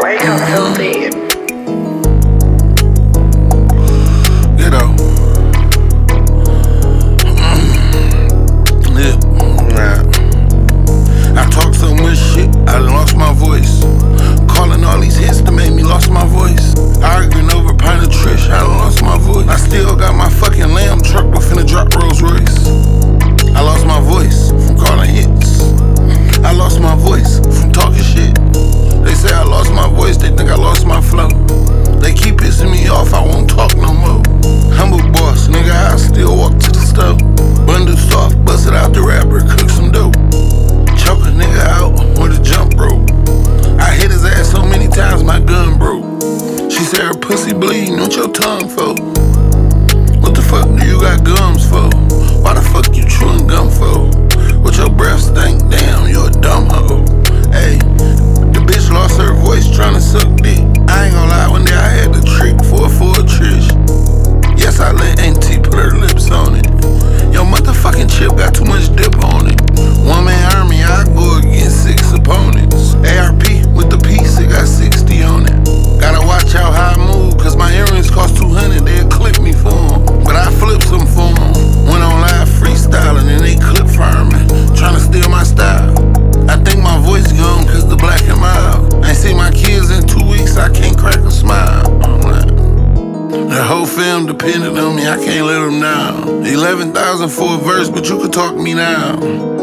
Wake up, filthy. Get out. I talk so much shit, I done lost my voice. Calling all these hits to make me lost my voice. Arguing over a pint of Trish, I done lost my voice. I still got my fucking lamb truck, but finna drop Rolls Royce. I lost my voice from calling hits. I lost my voice from talking shit. They say I lost my voice, they think I lost my flow. They keep pissing me off, I won't talk no more. Humble boss, nigga, I still walk to the stove. Bundle soft, bust it out the rapper, cook some dope. Choke a nigga out with a jump rope. I hit his ass so many times, my gun broke. She said her pussy bleeding, what your tongue for? What the fuck do you got gums for? Why the fuck you chewing gum for? What your breath stink? Damn, you a dumb hoe. Hey, the bitch lost her voice tryna suck dick. I ain't gon' lie, one day I had the trick for a full Trish. Yes, I let Auntie put her lips on it. Your motherfucking chip got too much dip on it. One man army, I go against 6 opponents. ARP with the piece, it got 60 on it. Gotta watch out how I move, cause my earrings cost 200, they'll clip me for them. But I flip some for them. Went on live freestyling and they clip farming, tryna steal my style. I think my voice gone cause the black and mild. I ain't seen my kids in 2 weeks, I can't crack a smile. The whole film depended on me, I can't let them down. 11,000 for a verse, but you could talk me down.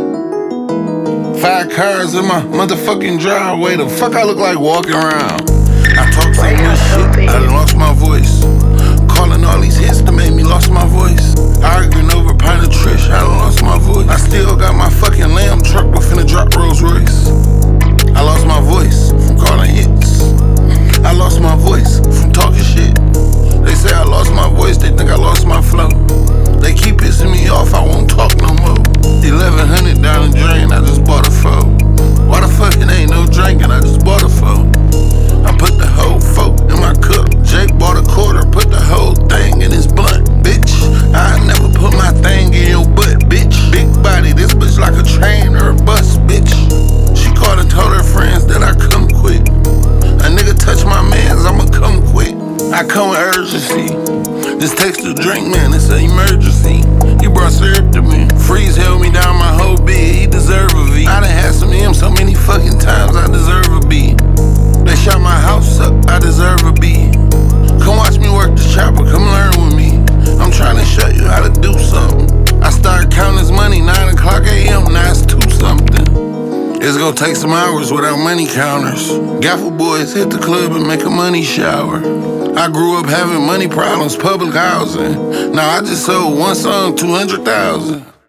5 cars in my motherfucking driveway, the fuck I look like walking around. I talk so much shit, I done lost my voice. Calling all these hits to make me lost my voice. Arguing over a pint of Trish, I done lost my voice. I still got my fucking lamb truck, but finna drop Rolls Royce. I lost my voice from calling hits. I lost my voice from talking shit. They say I lost my voice, they think I lost my flow. They keep pissing me off, I won't talk no more. 1100 down the drain, I just bought a foe. Why the fuck it ain't no drinking, I just bought a foe. I put the whole folk in my cup. Jake bought a quarter, put the whole thing in his blunt, bitch. I never put my thing in your butt, bitch. Big body, this bitch like a train or a bus, bitch. She called and told her friends that I come quick. A nigga touch my mans, I'ma come quick. I come with urgency. This text to drink, man, it's an emergency. He brought syrup to me. Freeze held me down my whole bed, he deserve a V. I done had some M so many fucking times, I deserve a B. They shot my house up, I deserve a B. Come watch me work the chopper, come learn with me. I'm trying to show you how to do something. I started counting this money 9 o'clock a.m., now it's 2 something. It's gonna take some hours without money counters. Gaffle boys hit the club and make a money shower. I grew up having money problems, public housing. Now I just sold one song, 200,000.